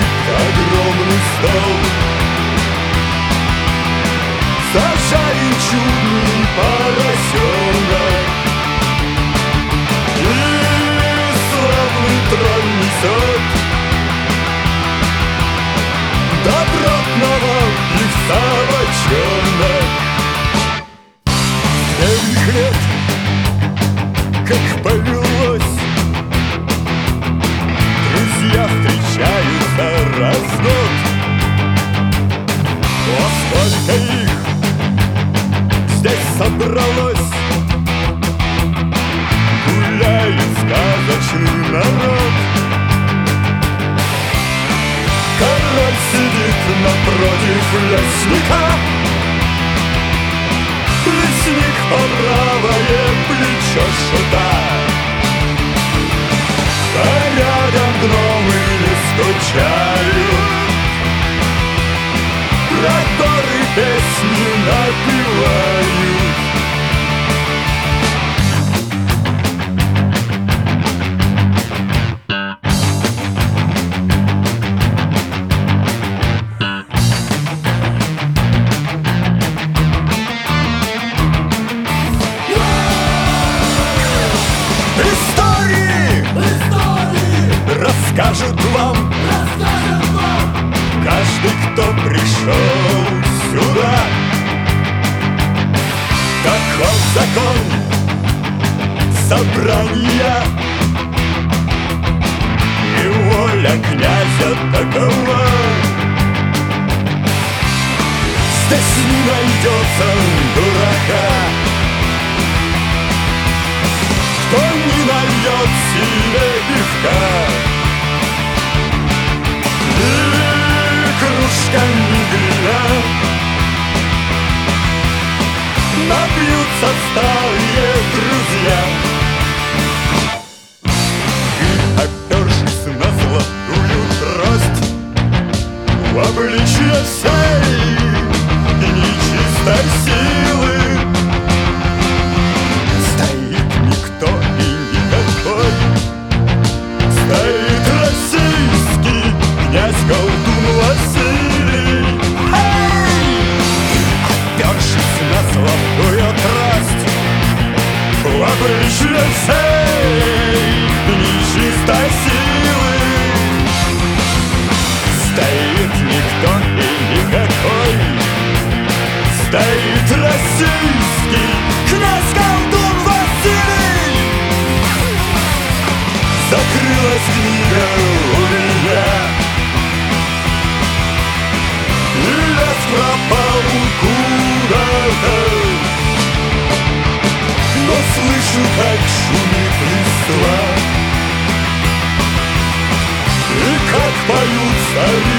огромный стол. За жемчужный поросенок и славный трон несет добротного певца бочонок. С древних лет, как повелось, друзья встречаются раз в год. О, сколько их здесь собралось! Гуляет сказочный народ. Король сидит напротив лесника, лесник по правое плечо шута. А рядом гномы стучают, про горы песни напевают. Расскажет вам каждый, кто пришел сюда. Таков закон собрания, и воля князя такова. Здесь не найдется дурака, кто не нальет себе пивка. Кружками глина напьются старые друзья. И, опершись на золотую трость, в обличье всей нечистой силы стоит никто и никакой. Стоит российский князь-колдун Василий. Опершись на золотую трость, в обличье всей нечистой силы стоит никто и никакой. Стоит российский князь-колдун Василий. Закрылась книга у меня, и лес пропал куда-то. Но слышу, как шумит листва, и как поют цари.